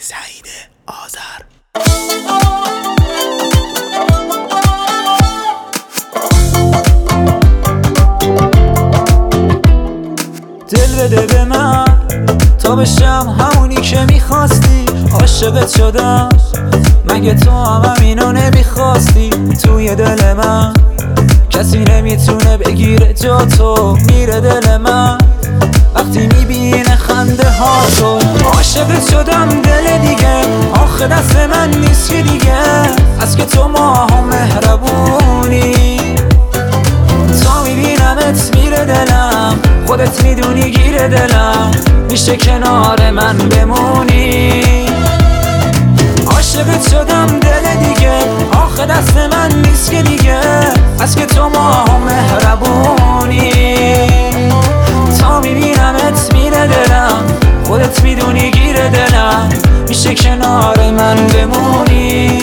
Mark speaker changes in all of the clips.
Speaker 1: سعید آذر.
Speaker 2: دل بده به من تا بشم همونی که میخواستی. عاشقت شدم مگه تو هم اینو نمیخواستی؟ توی دل من کسی نمیتونه بگیره جا تو. میره دل من وقتی میبینه خنده ها تو. عاشقت شدم دل دیگه آخه دست من نیست که دیگه. از که تو ماها مهربونی تا میبینمت میره دلم. خودت میدونی گیره دلم میشه کنار من بمونی. عاشقت شدم دل دیگه آخه دست من نیست که دیگه. از که تو ماها مهربونی تا میبینمت میره دلم. خودت میدونی گیره دلم میشه کنار من بمونی.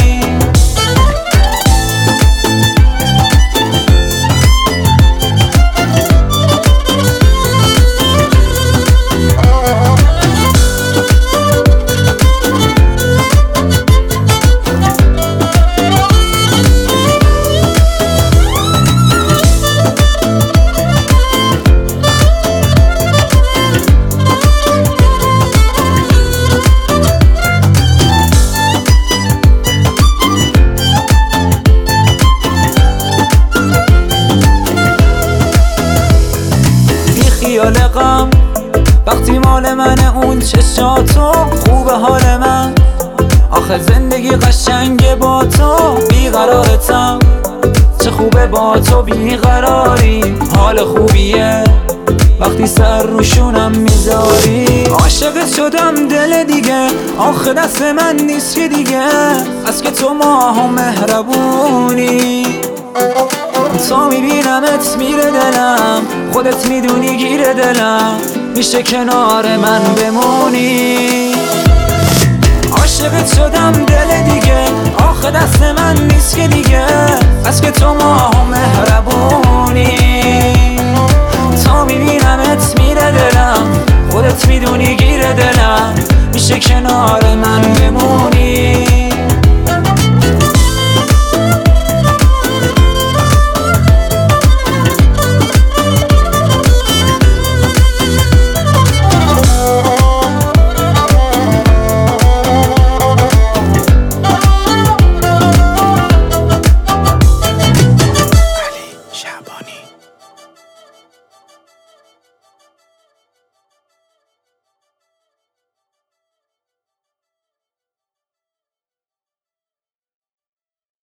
Speaker 2: خیال غم وقتی مال منه اون چشاتو. خوبه حال من آخه زندگی قشنگه با تو. بیقرارتم چه خوبه با تو بیقراری. حال خوبیه وقتی سر روشونم میذاری. عاشقت شدم دل دیگه آخه دست من نیست که دیگه. از که تو ماها مهربونی تا میبینمت میره دلم. خودت میدونی گیره دلم میشه کنار من بمونی. عاشقت شدم دل دیگه آخه دست من نیست که دیگه. از که تو ماها مهربونی تا میبینمت میره دلم. خودت میدونی گیره دلم